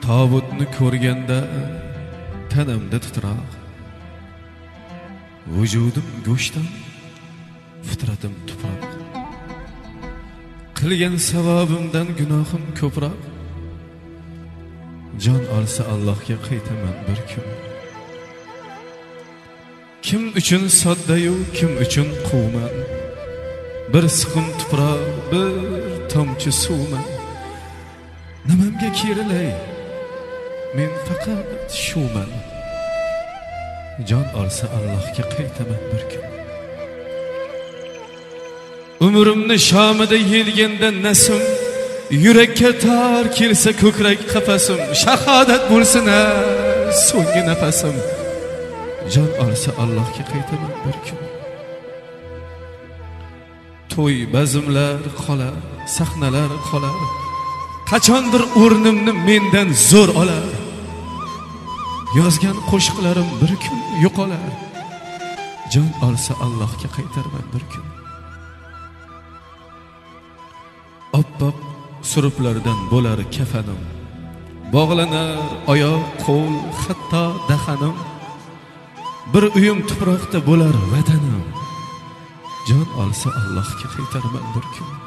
Tobutni ko'rganda tanamda titroq, vujudim go'shtdan, fitratim tuproq. Qilgan savobimdan gunohim ko'proq. Jon olsa Allohga qaytaman bir kun. Kim uchun sodda-yu, kim uchun quvman. Bir siqim tuproq, bir tomchi suvman. Nimamga kerilay? Men faqat shuman. Jon olsa Allohga qaytaman bir kun. Umrimni shomida yelganda nasim, yurakka tor kelsa ko'krak qafasim, shahodat bo'lsin so'nggi nafasim. Jon olsa Allohga qaytaman bir kun. To'y bazmlar qolar, sahnalar qolar. Qachondir o'rnimni mendan zo'r olar. Yozgan qo'shiqlarim bir kun yo'qolar. Jon olsa Allohga qaytarman bir kun. Oppoq suruplardan bo'lar kafanim. Bog'lanar oyoq, qo'l, hatto dahanim. Bir uyim tuproqda bo'lar vatanim. Jon olsa Allohga qaytarman bir kun.